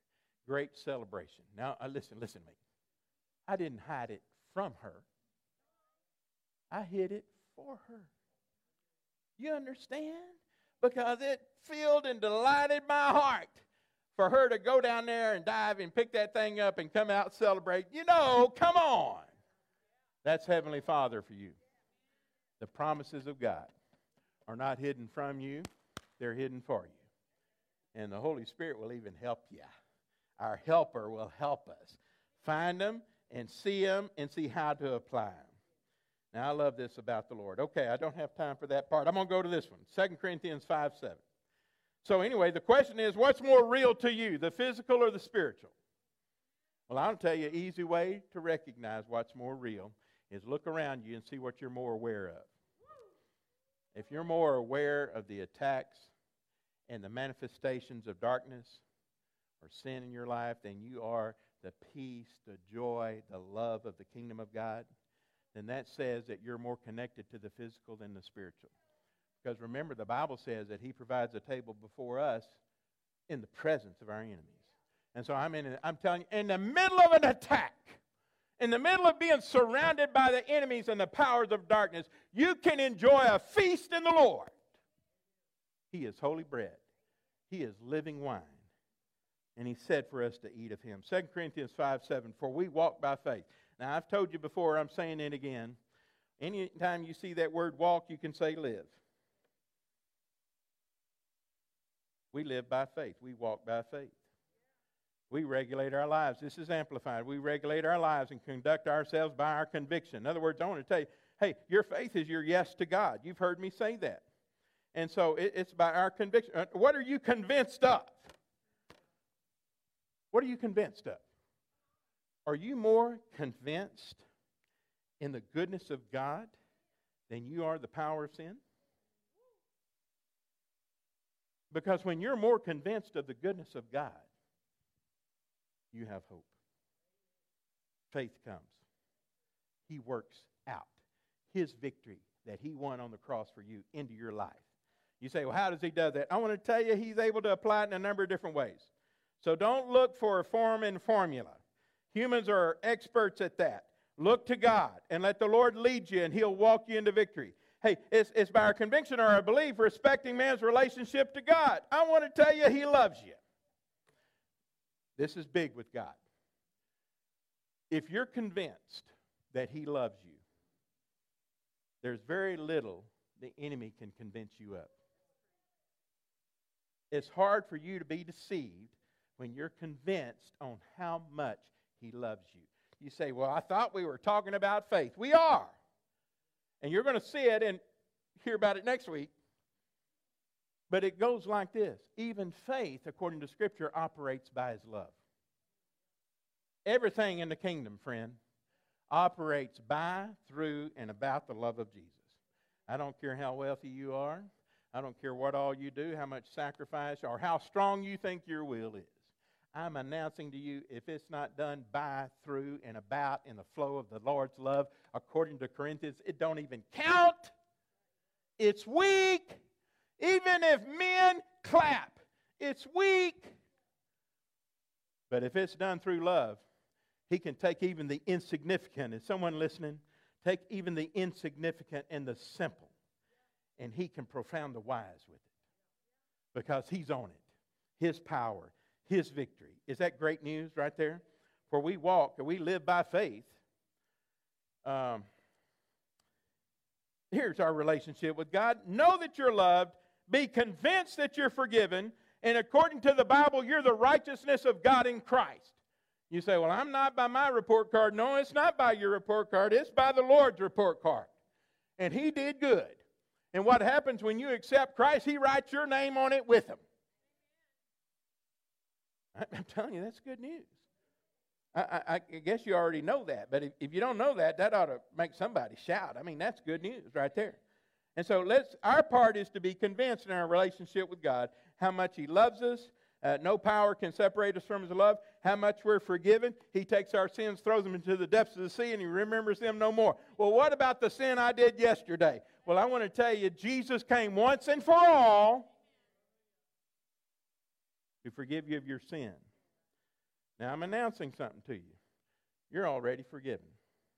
great celebration. Now, uh, listen, listen to me. I didn't hide it from her. I hid it for her. You understand? Because it filled and delighted my heart for her to go down there and dive and pick that thing up and come out and celebrate. You know, come on. That's Heavenly Father for you. The promises of God are not hidden from you. They're hidden for you. And the Holy Spirit will even help you. Our helper will help us find them and see them and see how to apply them. Now, I love this about the Lord. Okay, I don't have time for that part. I'm going to go to this one, Second Corinthians five seven. So anyway, the question is, what's more real to you, the physical or the spiritual? Well, I'll tell you an easy way to recognize what's more real is look around you and see what you're more aware of. If you're more aware of the attacks and the manifestations of darkness or sin in your life than you are the peace, the joy, the love of the kingdom of God, then that says that you're more connected to the physical than the spiritual. Because remember, the Bible says that He provides a table before us in the presence of our enemies. And so I'm in, I'm telling you, in the middle of an attack, in the middle of being surrounded by the enemies and the powers of darkness, you can enjoy a feast in the Lord. He is holy bread. He is living wine. And He said for us to eat of Him. Second Corinthians five seven, for we walk by faith. Now, I've told you before, I'm saying it again. Anytime you see that word walk, you can say live. We live by faith. We walk by faith. We regulate our lives. This is amplified. We regulate our lives and conduct ourselves by our conviction. In other words, I want to tell you, hey, your faith is your yes to God. You've heard me say that. And so it, it's by our conviction. What are you convinced of? What are you convinced of? Are you more convinced in the goodness of God than you are the power of sin? Because when you're more convinced of the goodness of God, you have hope. Faith comes. He works out His victory that He won on the cross for you into your life. You say, well, how does He do that? I want to tell you, He's able to apply it in a number of different ways. So don't look for a form and formula. Humans are experts at that. Look to God and let the Lord lead you and He'll walk you into victory. Hey, it's, it's by our conviction or our belief respecting man's relationship to God. I want to tell you, He loves you. This is big with God. If you're convinced that He loves you, there's very little the enemy can convince you of. It's hard for you to be deceived when you're convinced on how much He loves you. You say, well, I thought we were talking about faith. We are. And you're going to see it and hear about it next week. But it goes like this. Even faith, according to Scripture, operates by His love. Everything in the kingdom, friend, operates by, through, and about the love of Jesus. I don't care how wealthy you are. I don't care what all you do, how much sacrifice, or how strong you think your will is. I'm announcing to you, if it's not done by, through, and about in the flow of the Lord's love, according to Corinthians, it don't even count. It's weak. Even if men clap, it's weak. But if it's done through love, He can take even the insignificant. Is someone listening? Take even the insignificant and the simple, and He can profound the wise with it. Because He's on it. His power, His victory. Is that great news right there? For we walk, and we live by faith. Um, here's our relationship with God. Know that you're loved. Be convinced that you're forgiven. And according to the Bible, you're the righteousness of God in Christ. You say, well, I'm not by my report card. No, it's not by your report card. It's by the Lord's report card. And He did good. And what happens when you accept Christ, He writes your name on it with Him. I'm telling you, that's good news. I, I, I guess you already know that. But if, if you don't know that, that ought to make somebody shout. I mean, that's good news right there. And so let's. Our part is to be convinced in our relationship with God how much He loves us. Uh, no power can separate us from His love. How much we're forgiven. He takes our sins, throws them into the depths of the sea, and He remembers them no more. Well, what about the sin I did yesterday? Well, I want to tell you, Jesus came once and for all to forgive you of your sin. Now, I'm announcing something to you. You're already forgiven.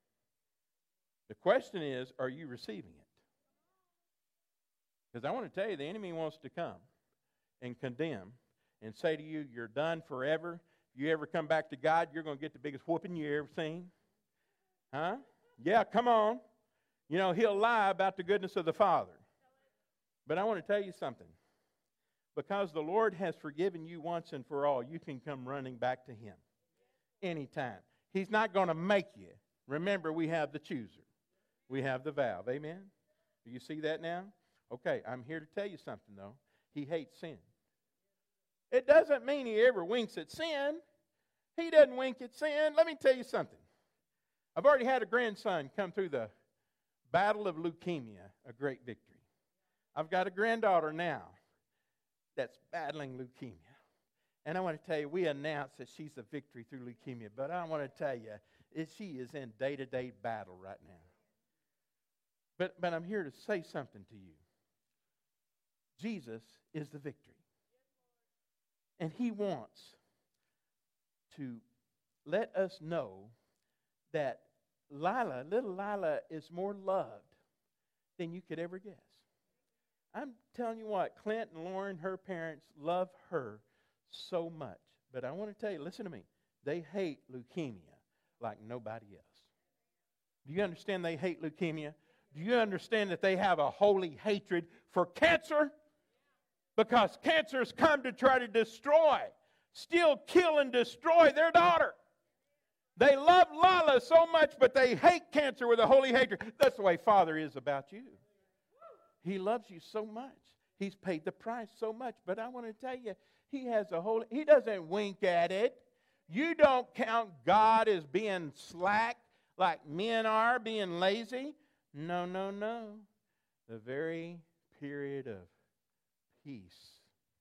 The question is, are you receiving it? Because I want to tell you, the enemy wants to come and condemn and say to you, you're done forever. If you ever come back to God, you're going to get the biggest whooping you ever seen. Huh? Yeah, come on. You know, he'll lie about the goodness of the Father. But I want to tell you something. Because the Lord has forgiven you once and for all, you can come running back to Him anytime. He's not going to make you. Remember, we have the chooser. We have the valve. Amen? Do you see that now? Okay, I'm here to tell you something, though. He hates sin. It doesn't mean He ever winks at sin. He doesn't wink at sin. Let me tell you something. I've already had a grandson come through the battle of leukemia, a great victory. I've got a granddaughter now that's battling leukemia. And I want to tell you, we announced that she's a victory through leukemia, but I want to tell you, it, she is in day-to-day battle right now. But, but I'm here to say something to you. Jesus is the victory. And He wants to let us know that Lila, little Lila, is more loved than you could ever guess. I'm telling you what, Clint and Lauren, her parents, love her so much. But I want to tell you, listen to me, they hate leukemia like nobody else. Do you understand they hate leukemia? Do you understand that they have a holy hatred for cancer? Because cancer has come to try to destroy, steal, kill, and destroy their daughter. They love Lila so much, but they hate cancer with a holy hatred. That's the way Father is about you. He loves you so much. He's paid the price so much. But I want to tell you, He has a holy, He doesn't wink at it. You don't count God as being slack like men are, being lazy. No, no, no. The very period of peace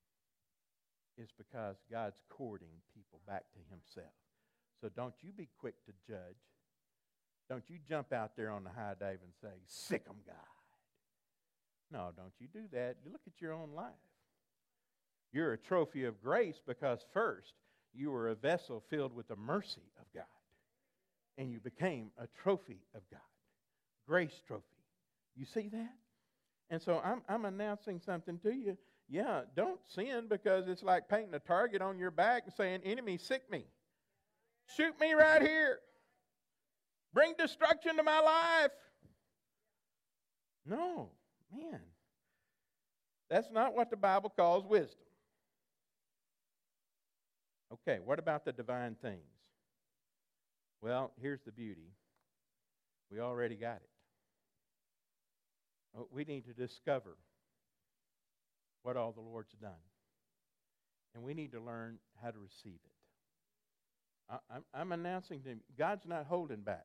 is because God's courting people back to Himself. So don't you be quick to judge. Don't you jump out there on the high dive and say, sick 'em, God. No, don't you do that. You look at your own life. You're a trophy of grace because first you were a vessel filled with the mercy of God. And you became a trophy of God. Grace trophy. You see that? And so I'm, I'm announcing something to you. Yeah, don't sin because it's like painting a target on your back and saying, enemy, sick me. Shoot me right here. Bring destruction to my life. No, man. That's not what the Bible calls wisdom. Okay, what about the divine things? Well, here's the beauty. We already got it. We need to discover what all the Lord's done. And we need to learn how to receive it. I, I'm, I'm announcing to him, God's not holding back.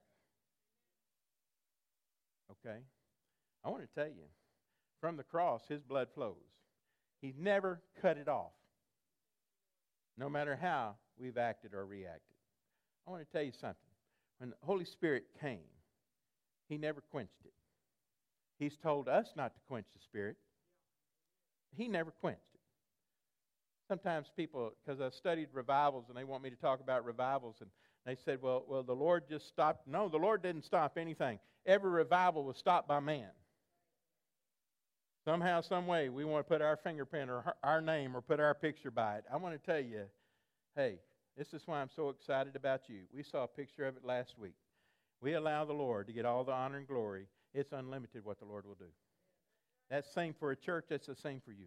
Okay? I want to tell you, from the cross, His blood flows. He's never cut it off, no matter how we've acted or reacted. I want to tell you something. When the Holy Spirit came, He never quenched it. He's told us not to quench the Spirit. He never quenched it. Sometimes people, because I studied revivals, and they want me to talk about revivals, and they said, well, well, the Lord just stopped. No, the Lord didn't stop anything. Every revival was stopped by man. Somehow, some way, we want to put our fingerprint or our name or put our picture by it. I want to tell you, hey, this is why I'm so excited about you. We saw a picture of it last week. We allow the Lord to get all the honor and glory. It's unlimited what the Lord will do. That's the same for a church. That's the same for you.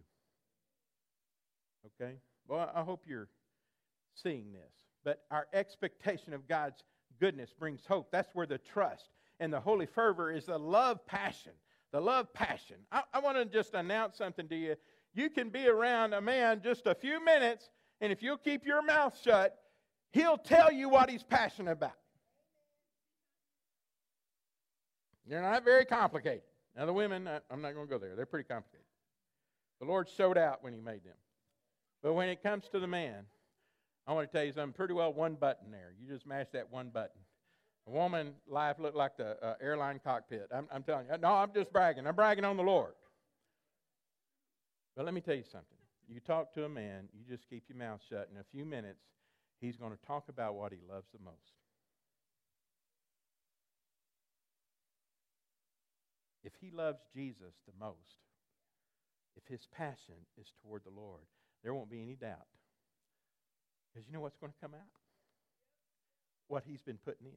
Okay? Well, I hope you're seeing this. But our expectation of God's goodness brings hope. That's where the trust and the holy fervor is the love passion. The love passion. I, I want to just announce something to you. You can be around a man just a few minutes, and if you'll keep your mouth shut, he'll tell you what he's passionate about. They're not very complicated. Now, the women, I'm not going to go there. They're pretty complicated. The Lord showed out when He made them. But when it comes to the man, I want to tell you something. Pretty well one button there. You just mash that one button. A woman's life looked like the uh, airline cockpit. I'm, I'm telling you. No, I'm just bragging. I'm bragging on the Lord. But let me tell you something. You talk to a man, you just keep your mouth shut. In a few minutes, he's going to talk about what he loves the most. If he loves Jesus the most, if his passion is toward the Lord, there won't be any doubt. Because you know what's going to come out? What he's been putting in.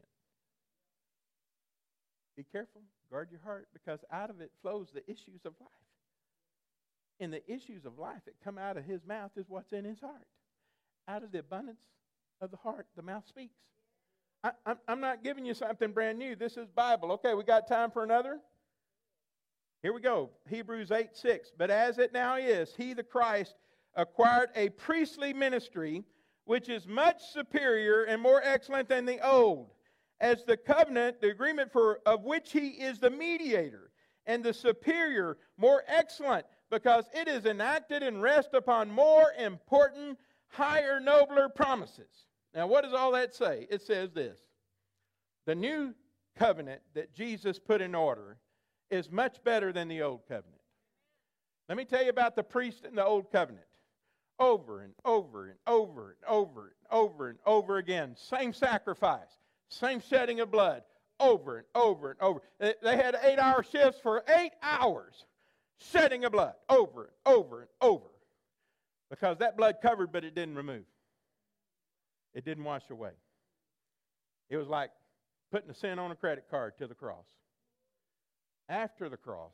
Be careful. Guard your heart, because out of it flows the issues of life. And the issues of life that come out of his mouth is what's in his heart. Out of the abundance of the heart, the mouth speaks. I, I'm, I'm not giving you something brand new. This is Bible. Okay, we got time for another? Here we go. Hebrews eight six. But as it now is, he, the Christ, acquired a priestly ministry which is much superior and more excellent than the old, as the covenant, the agreement for of which he is the mediator, and the superior, more excellent, because it is enacted and rests upon more important, higher, nobler promises. Now, what does all that say? It says this: the new covenant that Jesus put in order is much better than the old covenant. Let me tell you about the priest in the old covenant. Over and over and over and over and over and over again. Same sacrifice. Same shedding of blood. Over and over and over. They had eight-hour shifts for eight hours. Shedding of blood. Over and over and over. Because that blood covered, but it didn't remove. It didn't wash away. It was like putting a sin on a credit card to the cross. After the cross,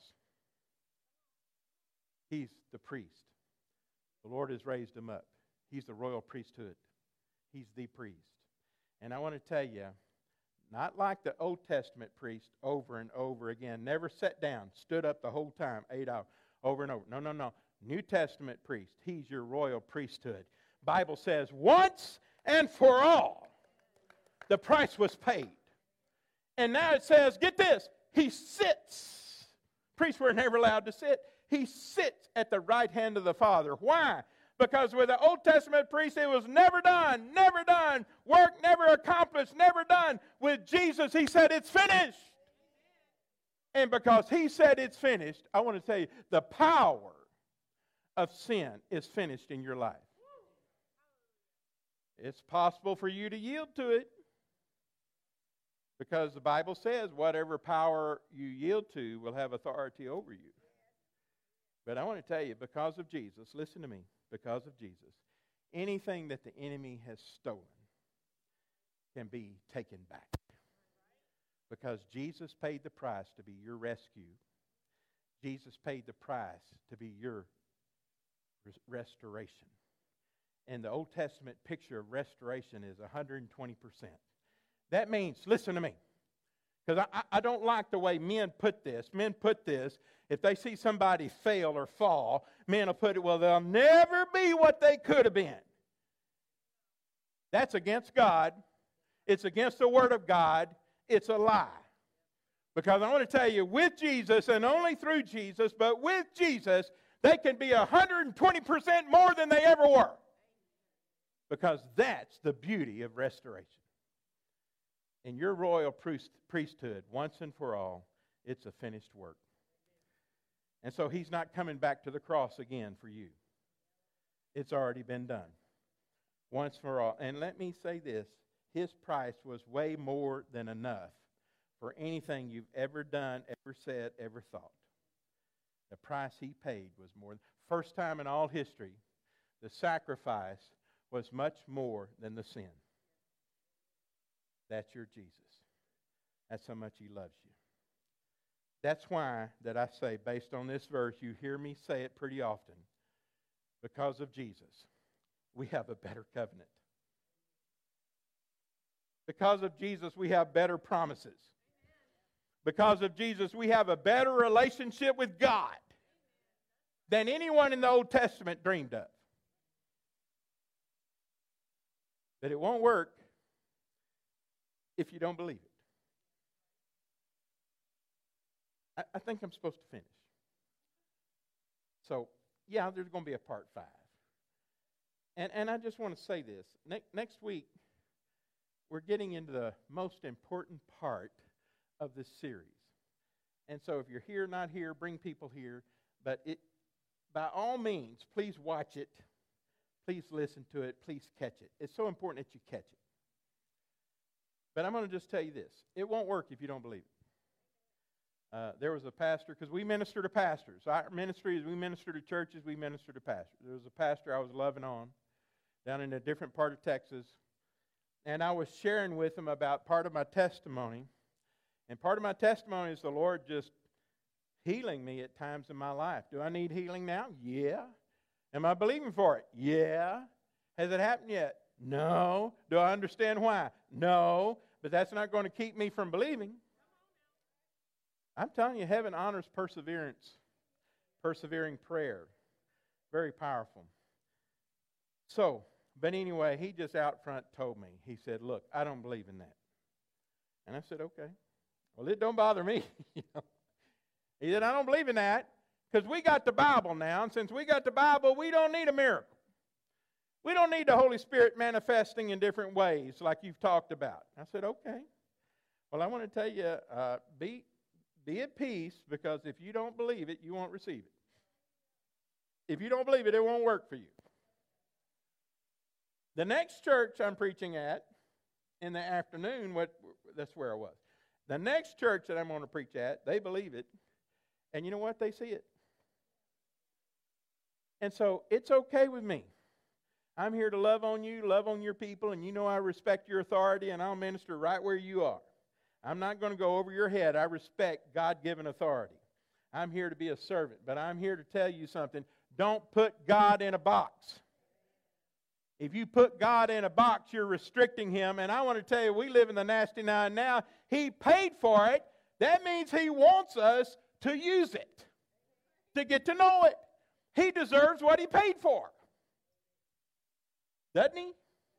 he's the priest. The Lord has raised him up. He's the royal priesthood. He's the priest. And I want to tell you, not like the Old Testament priest over and over again, never sat down, stood up the whole time, eight hours, over and over. No, no, no. New Testament priest, he's your royal priesthood. Bible says once and for all, the price was paid. And now it says, get this, he sits. Priests were never allowed to sit. He sits at the right hand of the Father. Why? Because with the Old Testament priest, it was never done, never done. Work never accomplished, never done. With Jesus, he said, it's finished. And because he said it's finished, I want to tell you, the power of sin is finished in your life. It's possible for you to yield to it. Because the Bible says whatever power you yield to will have authority over you. But I want to tell you, because of Jesus, listen to me, because of Jesus, anything that the enemy has stolen can be taken back. Because Jesus paid the price to be your rescue. Jesus paid the price to be your res- restoration. And the Old Testament picture of restoration is one hundred twenty percent. That means, listen to me, because I, I don't like the way men put this. Men put this, if they see somebody fail or fall, men will put it, well, they'll never be what they could have been. That's against God. It's against the Word of God. It's a lie. Because I want to tell you, with Jesus, and only through Jesus, but with Jesus, they can be one hundred twenty percent more than they ever were. Because that's the beauty of restoration. In your royal priest, priesthood, once and for all, it's a finished work. And so he's not coming back to the cross again for you. It's already been done. Once for all. And let me say this. His price was way more than enough for anything you've ever done, ever said, ever thought. The price he paid was more. First time in all history, the sacrifice was much more than the sin. That's your Jesus. That's how much he loves you. That's why that I say, based on this verse, you hear me say it pretty often. Because of Jesus, we have a better covenant. Because of Jesus, we have better promises. Because of Jesus, we have a better relationship with God than anyone in the Old Testament dreamed of. But it won't work if you don't believe it. I, I think I'm supposed to finish. So, yeah, there's going to be a part five. And, and I just want to say this. Ne- next week, we're getting into the most important part of this series. And so if you're here, not here, bring people here. But it, by all means, please watch it. Please listen to it. Please catch it. It's so important that you catch it. But I'm going to just tell you this. It won't work if you don't believe it. Uh, there was a pastor, because we minister to pastors. Our ministry is we minister to churches, we minister to pastors. There was a pastor I was loving on down in a different part of Texas. And I was sharing with him about part of my testimony. And part of my testimony is the Lord just healing me at times in my life. Do I need healing now? Yeah. Am I believing for it? Yeah. Has it happened yet? No. Do I understand why? No. But that's not going to keep me from believing. I'm telling you, heaven honors perseverance, persevering prayer. Very powerful. So, but anyway, he just out front told me. He said, look, I don't believe in that. And I said, okay. Well, it don't bother me. You know? He said, I don't believe in that because we got the Bible now. And since we got the Bible, we don't need a miracle. We don't need the Holy Spirit manifesting in different ways like you've talked about. I said, okay. Well, I want to tell you, uh, be, be at peace because if you don't believe it, you won't receive it. If you don't believe it, it won't work for you. The next church I'm preaching at in the afternoon, what, that's where I was. The next church that I'm going to preach at, they believe it. And you know what? They see it. And so it's okay with me. I'm here to love on you, love on your people, and you know I respect your authority, and I'll minister right where you are. I'm not going to go over your head. I respect God-given authority. I'm here to be a servant, but I'm here to tell you something. Don't put God in a box. If you put God in a box, you're restricting Him. And I want to tell you, we live in the nasty nine now. He paid for it. That means He wants us to use it, to get to know it. He deserves what He paid for. Doesn't He?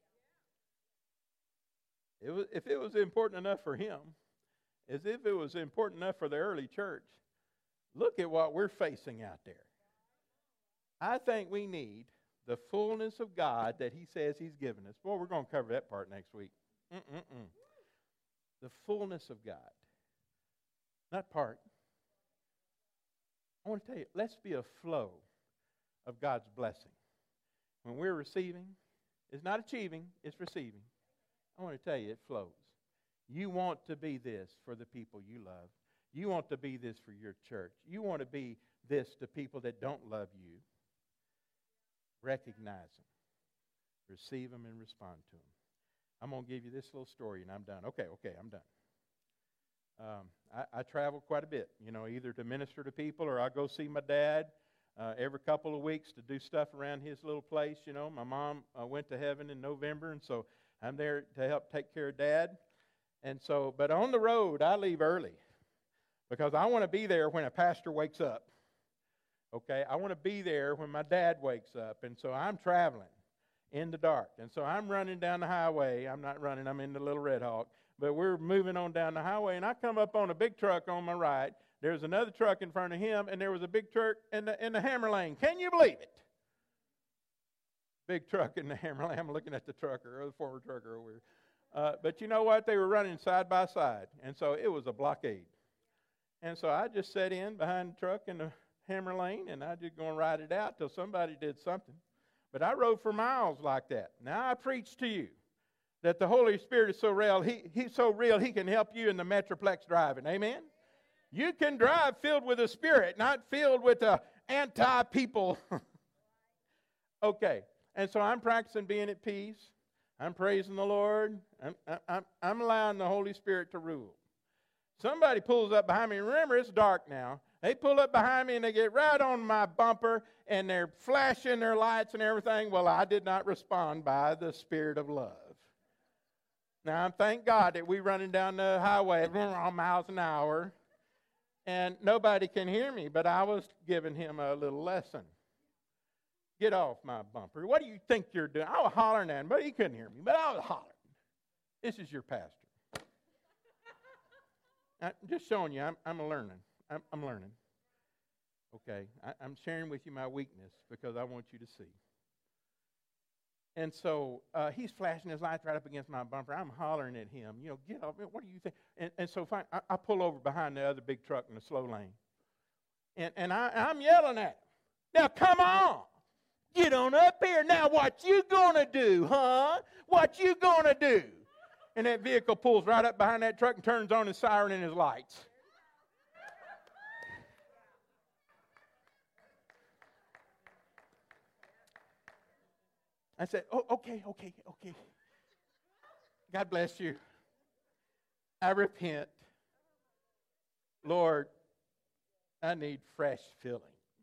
It was, if it was important enough for Him, as if it was important enough for the early church, look at what we're facing out there. I think we need the fullness of God that He says He's given us. Boy, we're going to cover that part next week. Mm-mm-mm. The fullness of God. Not part. I want to tell you, let's be a flow of God's blessing. When we're receiving, it's not achieving, it's receiving. I want to tell you, it flows. You want to be this for the people you love. You want to be this for your church. You want to be this to people that don't love you. Recognize them. Receive them and respond to them. I'm going to give you this little story and I'm done. Okay, okay, I'm done. Um, I, I travel quite a bit, you know, either to minister to people or I go see my dad uh, every couple of weeks to do stuff around his little place. You know, my mom uh, went to heaven in November, and so I'm there to help take care of Dad. And so, but on the road, I leave early because I want to be there when a pastor wakes up. Okay, I want to be there when my dad wakes up, and so I'm traveling in the dark. And so I'm running down the highway. I'm not running, I'm in the little Red Hawk. But we're moving on down the highway, and I come up on a big truck on my right. There's another truck in front of him, and there was a big truck in the, in the hammer lane. Can you believe it? Big truck in the hammer lane. I'm looking at the trucker, or the former trucker over here. Uh, but you know what? They were running side by side, and so it was a blockade. And so I just sat in behind the truck in the hammer lane, and I just going to ride it out till somebody did something. But I rode for miles like that. Now I preach to you that the Holy Spirit is so real, he, he's so real, He can help you in the Metroplex driving. Amen? You can drive filled with the Spirit, not filled with the anti-people. Okay. And so I'm practicing being at peace. I'm praising the Lord. I'm, I'm, I'm allowing the Holy Spirit to rule. Somebody pulls up behind me. Remember, it's dark now. They pull up behind me and they get right on my bumper and they're flashing their lights and everything. Well, I did not respond by the Spirit of love. Now, I'm thank God that we're running down the highway at miles an hour and nobody can hear me, but I was giving him a little lesson. Get off my bumper. What do you think you're doing? I was hollering at him, but he couldn't hear me, but I was hollering. This is your pastor. I'm just showing you, I'm, I'm learning. I'm, I'm learning. Okay, I, I'm sharing with you my weakness because I want you to see. And so uh, he's flashing his lights right up against my bumper. I'm hollering at him, you know, get off. What do you think? And, and so fine, I, I pull over behind the other big truck in the slow lane. And, and I, I'm yelling at him. Now, come on. Get on up here. Now what you gonna do, huh? What you gonna do? And that vehicle pulls right up behind that truck and turns on his siren and his lights. I said, oh, okay, okay, okay. God bless you. I repent. Lord, I need fresh filling.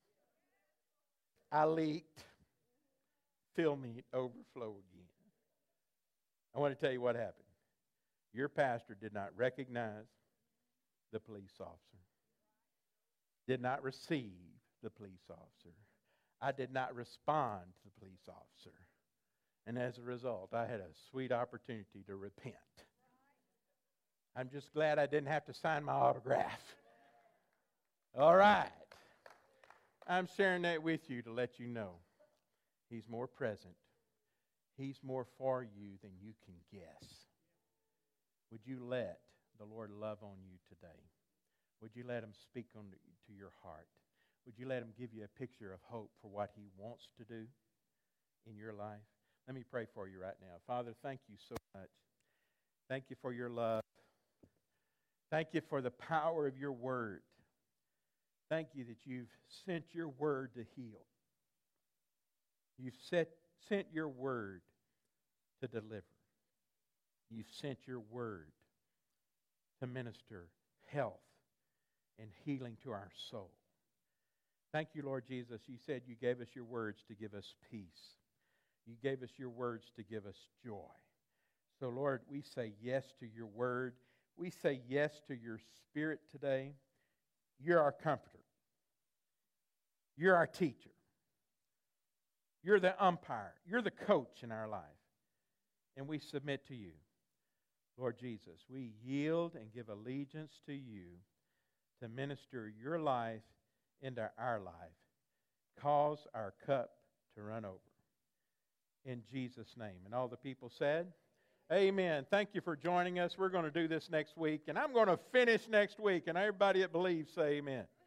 I leaked. Fill me, overflow again. I want to tell you what happened. Your pastor did not recognize the police officer, did not receive the police officer. I did not respond to the police officer. And as a result, I had a sweet opportunity to repent. I'm just glad I didn't have to sign my autograph. All right. I'm sharing that with you to let you know He's more present. He's more for you than you can guess. Would you let the Lord love on you today? Would you let Him speak on to your heart? Would you let Him give you a picture of hope for what He wants to do in your life? Let me pray for you right now. Father, thank you so much. Thank you for your love. Thank you for the power of your word. Thank you that you've sent your word to heal. You've set, sent your word to deliver. You've sent your word to minister health and healing to our soul. Thank you, Lord Jesus. You said you gave us your words to give us peace. You gave us your words to give us joy. So, Lord, we say yes to your word. We say yes to your spirit today. You're our comforter. You're our teacher. You're the umpire. You're the coach in our life. And we submit to you. Lord Jesus, we yield and give allegiance to you to minister your life into our life. Cause our cup to run over. In Jesus' name. And all the people said, amen. Thank you for joining us. We're going to do this next week. And I'm going to finish next week. And everybody that believes say amen.